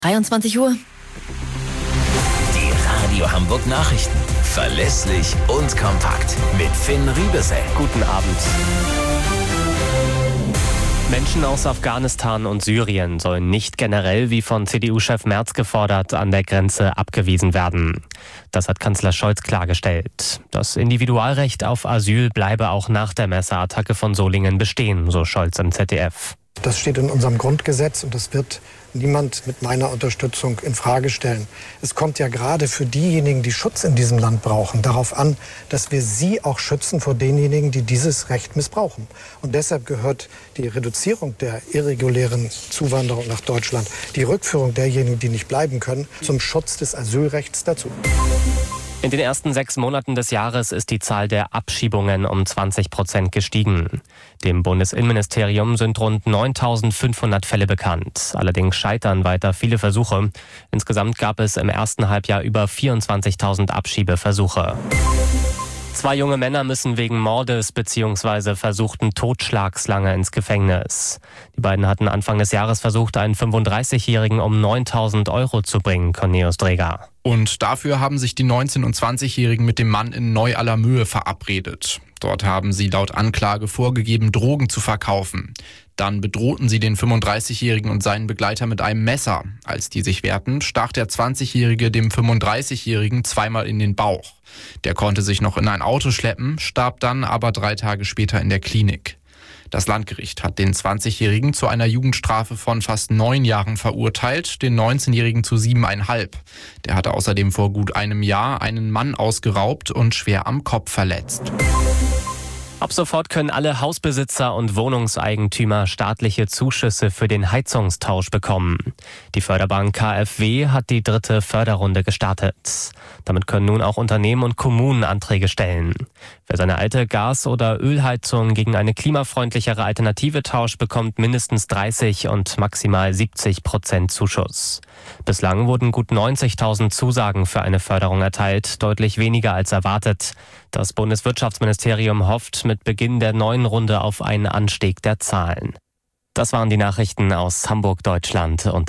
23 Uhr. Die Radio Hamburg Nachrichten. Verlässlich und kompakt. Mit Finn Riebesell. Guten Abend. Menschen aus Afghanistan und Syrien sollen nicht generell, wie von CDU-Chef Merz gefordert, an der Grenze abgewiesen werden. Das hat Kanzler Scholz klargestellt. Das Individualrecht auf Asyl bleibe auch nach der Messerattacke von Solingen bestehen, so Scholz im ZDF. Das steht in unserem Grundgesetz und das wird niemand mit meiner Unterstützung in Frage stellen. Es kommt ja gerade für diejenigen, die Schutz in diesem Land brauchen, darauf an, dass wir sie auch schützen vor denjenigen, die dieses Recht missbrauchen. Und deshalb gehört die Reduzierung der irregulären Zuwanderung nach Deutschland, die Rückführung derjenigen, die nicht bleiben können, zum Schutz des Asylrechts dazu. In den ersten 6 Monaten des Jahres ist die Zahl der Abschiebungen um 20% gestiegen. Dem Bundesinnenministerium sind rund 9.500 Fälle bekannt. Allerdings scheitern weiter viele Versuche. Insgesamt gab es im ersten Halbjahr über 24.000 Abschiebeversuche. 2 junge Männer müssen wegen Mordes bzw. versuchten Totschlags lange ins Gefängnis. Die beiden hatten Anfang des Jahres versucht, einen 35-Jährigen um 9.000 € zu bringen, Cornelius Dreger. Und dafür haben sich die 19- und 20-Jährigen mit dem Mann in Neu-Allermöhe verabredet. Dort haben sie laut Anklage vorgegeben, Drogen zu verkaufen. Dann bedrohten sie den 35-Jährigen und seinen Begleiter mit einem Messer. Als die sich wehrten, stach der 20-Jährige dem 35-Jährigen zweimal in den Bauch. Der konnte sich noch in ein Auto schleppen, starb dann aber 3 Tage später in der Klinik. Das Landgericht hat den 20-Jährigen zu einer Jugendstrafe von fast 9 Jahren verurteilt, den 19-Jährigen zu 7,5. Der hatte außerdem vor gut einem Jahr einen Mann ausgeraubt und schwer am Kopf verletzt. Ab sofort können alle Hausbesitzer und Wohnungseigentümer staatliche Zuschüsse für den Heizungstausch bekommen. Die Förderbank KfW hat die 3. Förderrunde gestartet. Damit können nun auch Unternehmen und Kommunen Anträge stellen. Wer seine alte Gas- oder Ölheizung gegen eine klimafreundlichere Alternative tauscht, bekommt mindestens 30 und maximal 70% Zuschuss. Bislang wurden gut 90.000 Zusagen für eine Förderung erteilt, deutlich weniger als erwartet. Das Bundeswirtschaftsministerium hofft mit Beginn der neuen Runde auf einen Anstieg der Zahlen. Das waren die Nachrichten aus Hamburg, Deutschland und